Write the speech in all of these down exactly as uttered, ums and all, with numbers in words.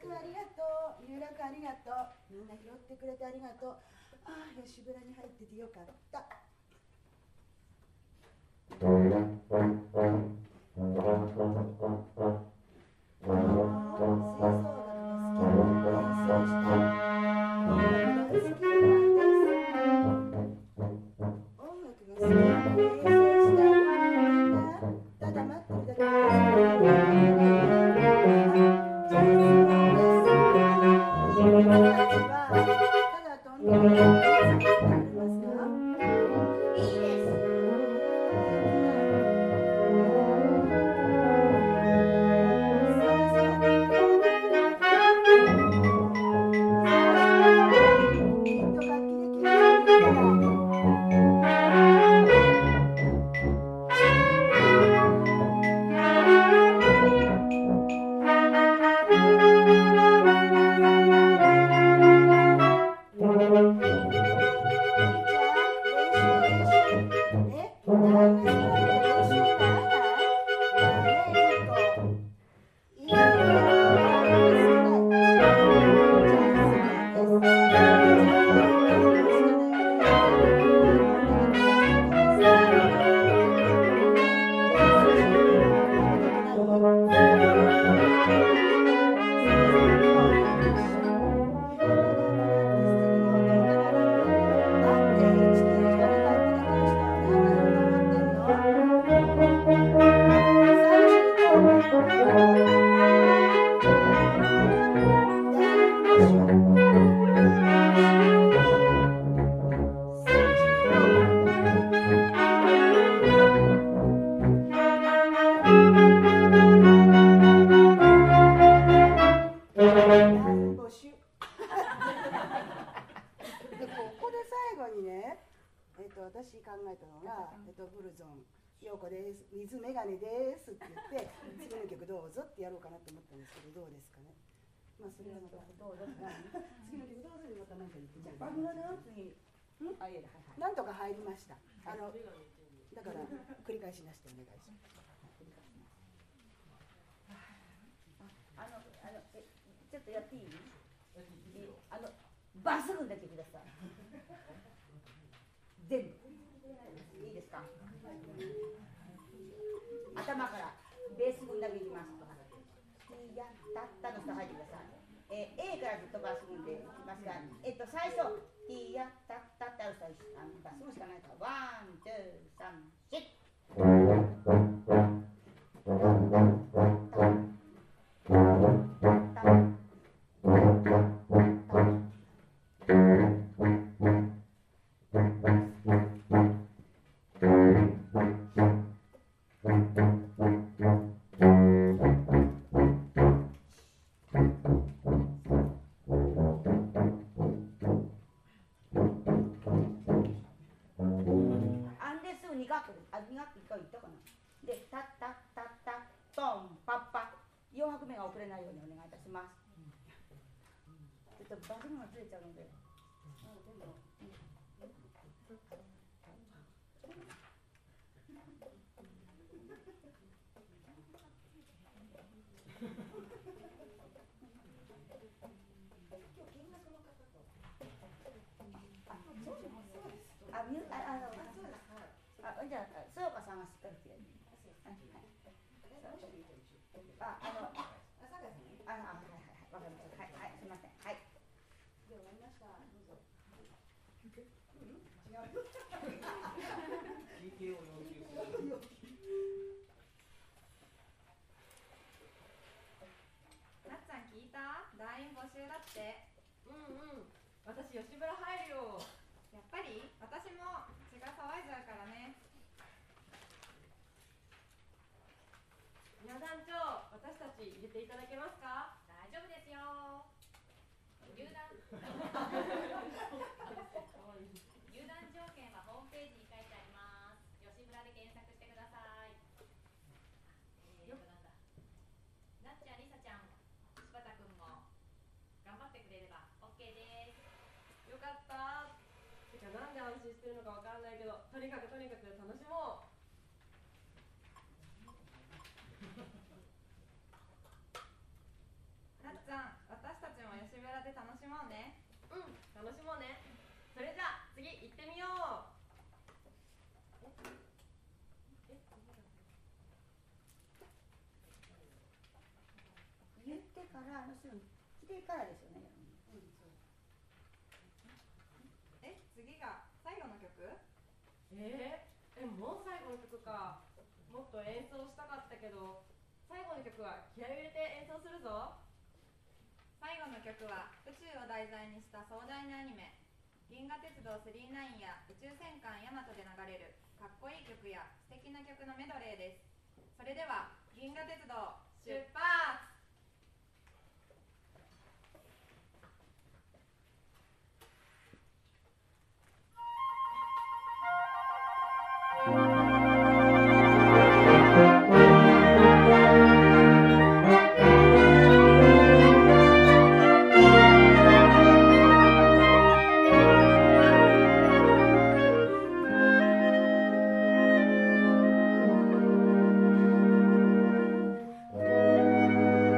ありがとう。有楽ありがとう。みんな拾ってくれてありがとう。ああ、吉村に入っててよかった。私考えたのが、えっと、ブルゾン陽子です、水メガネですって言って次の曲どうぞってやろうかなと思ったんですけど、どうですかね。まあそれはまたどうぞ次の曲どうぞにまた何か言ってじゃあバグの次なんとか入りました。あのだから繰り返しなしてお願いします。あのあのえちょっとやっていい？あのバス君だけください。全部いいですか？頭からベース分だけいきます。やったったの人入ってください。えー、A からずっとバス分でいきますが、えっと最初やったったってある人はバス分しかないから、ワン、ツー、サン、シッ。バズがずれちゃうので、あ、じゃあ、そよかさんがしっかりしてやる。あ、あの、あ、はいはいはい、わかりました。はいはい、すみません。はい。で、終わりました。どうぞ。違う。ピーケー を要求する。 なっちゃん聞いた？団員募集だって。うんうん。私吉村入るよ。やっぱり？私も血が騒いじゃうからね。 皆団長、私たち入れていただけますか？ 大丈夫ですよ。入団入団条件はホームページに書いてあります。吉村で検索してください。えーとなんだ。なっちゃん、りさちゃん、柴田くんも頑張ってくれれば OK です。 よかった。てかなんで安心してるのかわかんないけど、とにかくとにかく楽しもう。 なっちゃん、私で楽しもうね。 うん、楽しもうね。それじゃあ次行ってみよう。 言ってからあの人来てからですよね。 え、次が最後の曲？ えー、え、もう最後の曲か。もっと演奏したかったけど、最後の曲は気合を入れて演奏するぞ。 最後の曲は宇宙を題材にした壮大なアニメ銀河鉄道スリーナインや宇宙戦艦ヤマトで流れるかっこいい曲や素敵な曲のメドレーです。それでは銀河鉄道出発。 「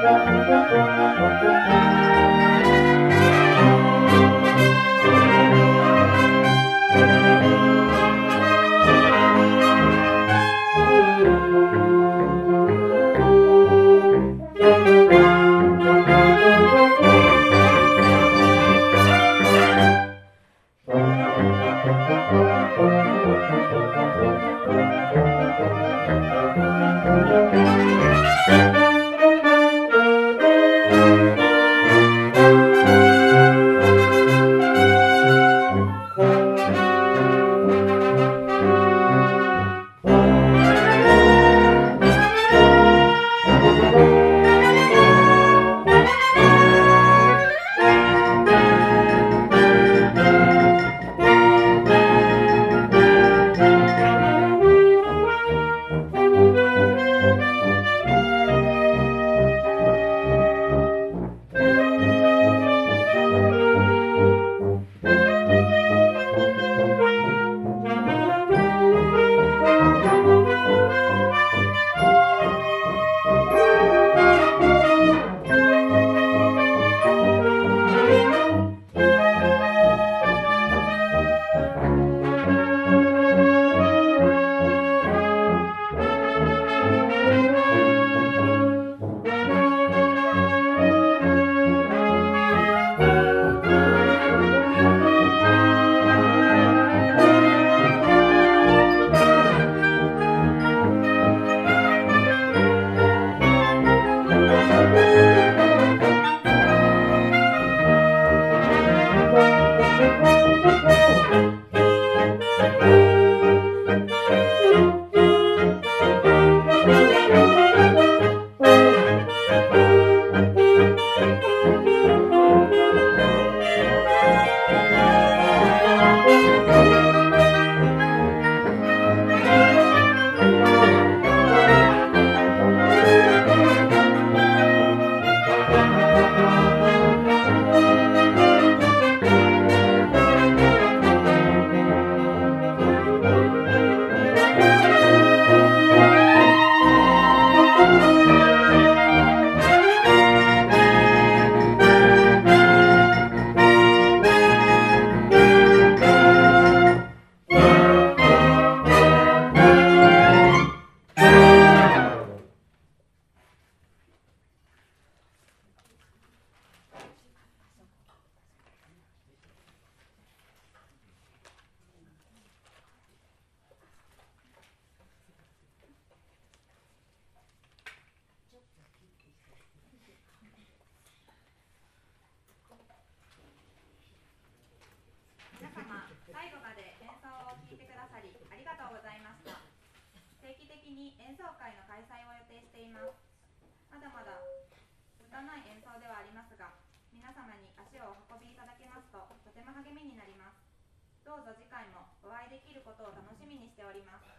皆様、最後まで演奏を聴いてくださりありがとうございました。定期的に演奏会の開催を予定しています。まだまだ拙い演奏ではありますが、皆様に足をお運びいただけますととても励みになります。どうぞ次回もお会いできることを楽しみにしております。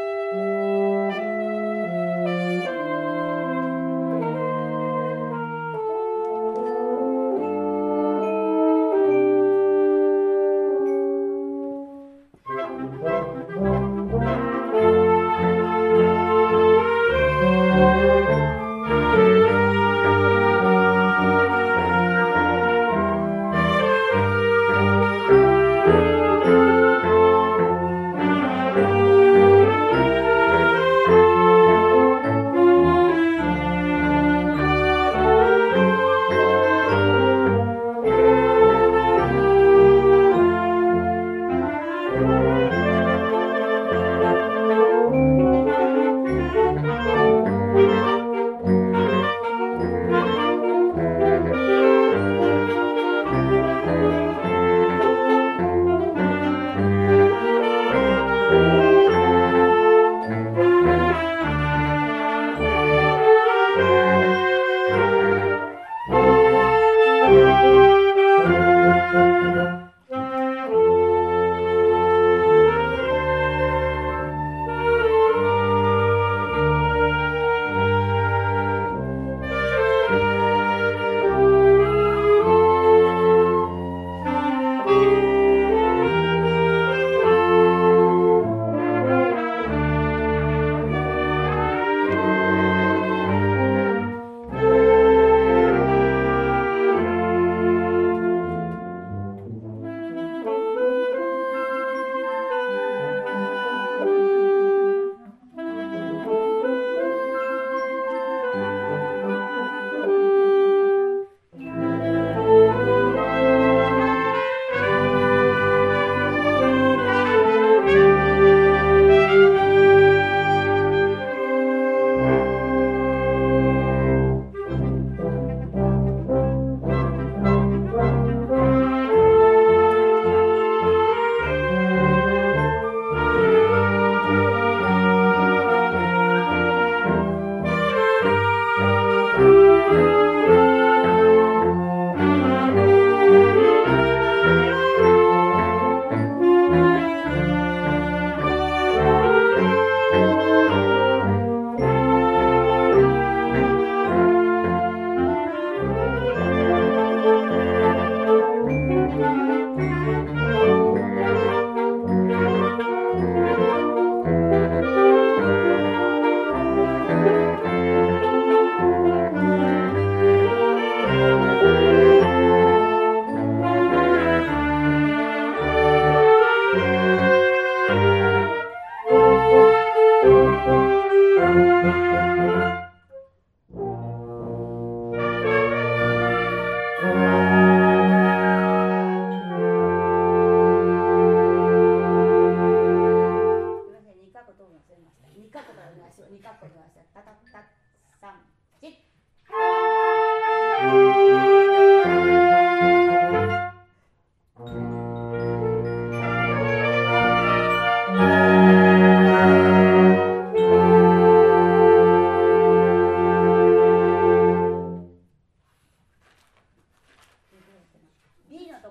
「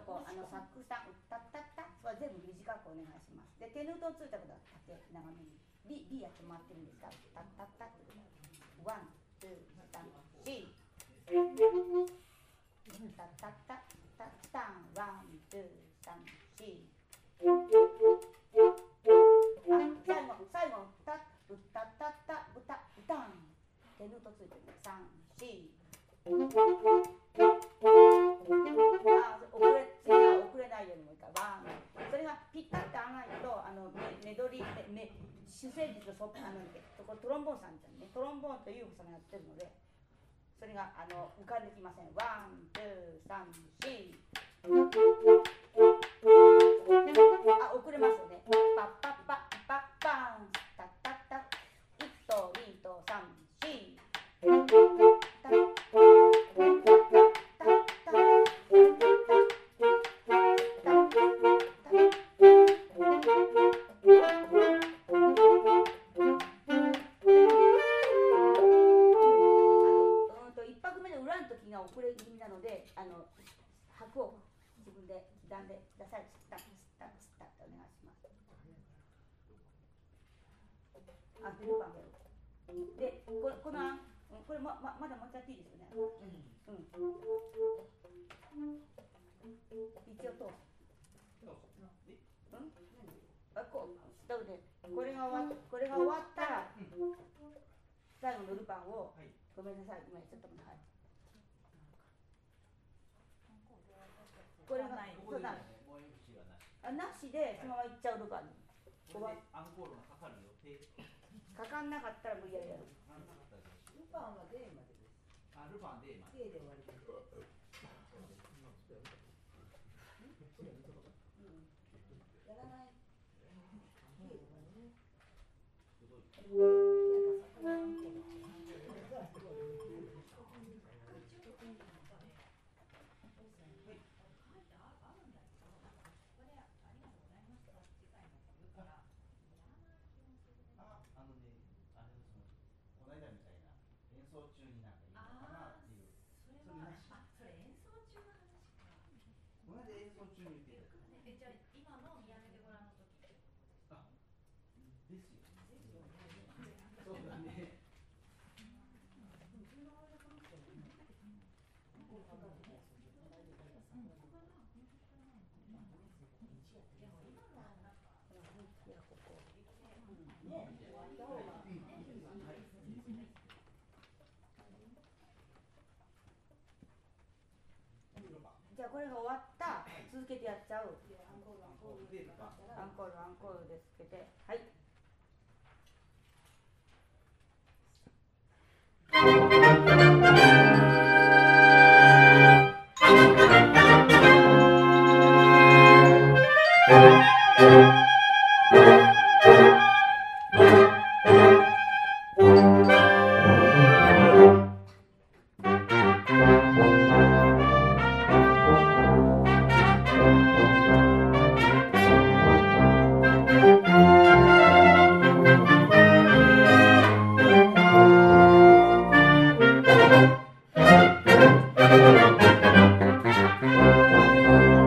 こうあのサックスタンタッタッタは全部短くお願いします。でテヌートをついたことは縦長めに B, B やって回ってるんですがタッタッタってワンツーサンシータッタッタタッタンワンツーサンシーあ最後最後タッウタッタッタウタウタンテヌートついてるサンシーあ遅れ次は遅れないようにもいいからワンそれがピッタッと合わないとあのメドリーメ主旋律のそあのこれトロンボーンさんちゃんねトロンボーンとユーコさんがやってるのでそれがあの浮かんできませんワンツーサンシーあ遅れますよねパッパッパッパッパンタッタッタいちとにとさんしタッタッ遅れ気味なので、あの拍を自分で刻んでください。スタッスタッスタッとお願いします。あ、ルパンで、これこの案、これまままだもうちょっといいですよね。うん。うん、一応と。うん？あ、こう。なのでこれが終わこれが終わったら最後のルパンをごめんなさい今ちょっと待って。はいこれがない。そうだ。あ、なしでそのまま行っちゃうルパンに。ここはアンコールがかかる予定。かかんなかったら無理やりやる。ルパンは D までです。 あ、ルパン D まで。 D で終わりです。やらない。 じゃあこれが終わった続けてやっちゃうアンコールアンコールアンコールアンコールでつけてはい。 Thank you.